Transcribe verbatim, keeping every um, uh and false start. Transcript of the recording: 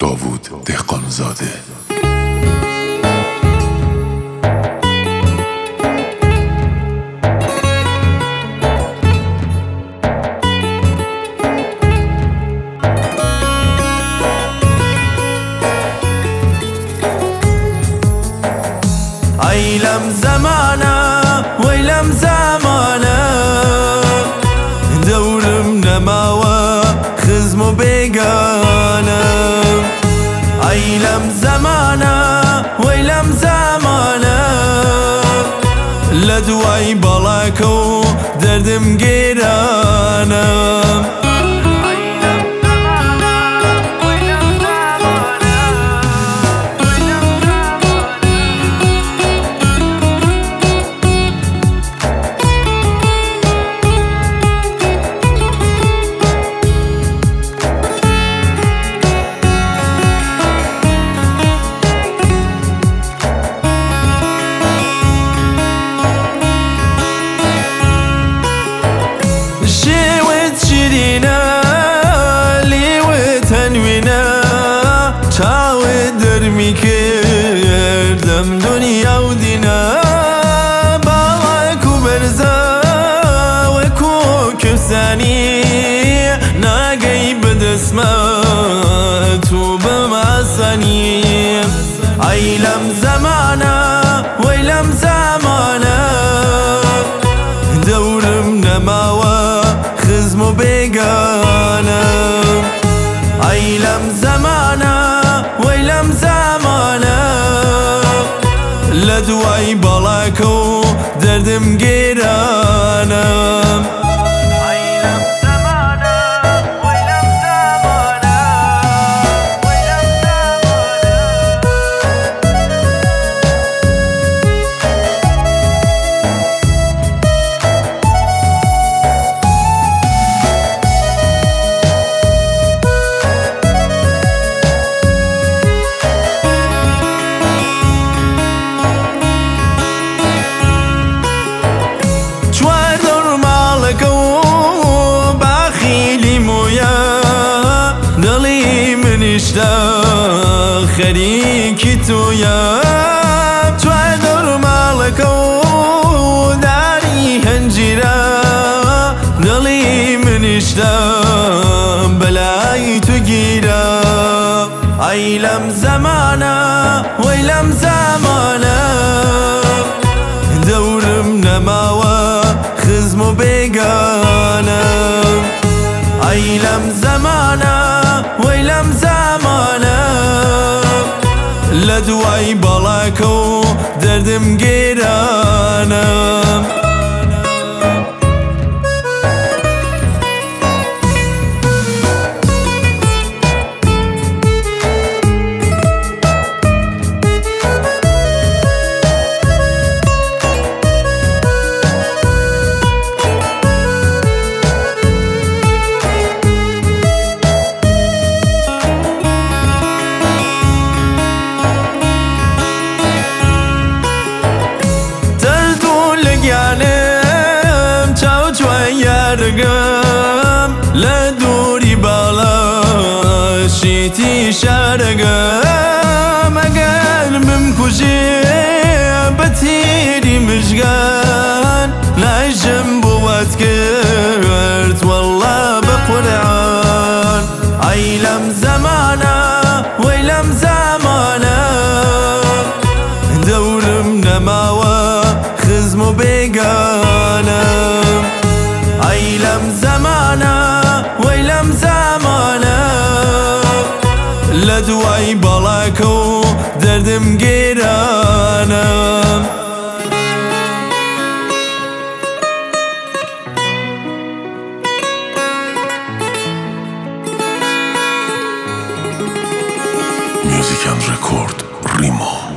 داوود دهقانزاده. عيلم زمانه ويلم زمانه دورم نماوه خزم و بيقانه. عيلم زمانه ويلم زمانه لدواي بلاكو دردم قيرانه. شوت شيرينا ليوت هنوينا تاود درمي كردم دنيا ودينا. باواكو برزا وكو كساني ناقي بدسمات وبمعساني. عيلم زمانا ويلم زمانا دورم نماوه خزم و بيقانه. عيلم زمانه ويلم زمانه لدواي بلاكو دردم قيرانه. اشتا خريكي تويا توادر مالكو داري هنجرا دلي من اشتا بلاي تجيرا. عيلم زمانا ويلم زمانا دورم نماوه خزم و بيقانا. عيلم زمانا ويلم زمانا لدواي بلاكو دردم قيرانه. يرقم لدوري بالا شيتي شارقم قلب مكوشي بتيري مشقان لا جنب واتكرت والله بقرعان. عيلم زمانا ويلم زمانا دورم نماوه خزم و بيقانا. عيلم زمانا ويلم زمانا لدواي بلاكو دردم قيرانه. Music and Record Rimo.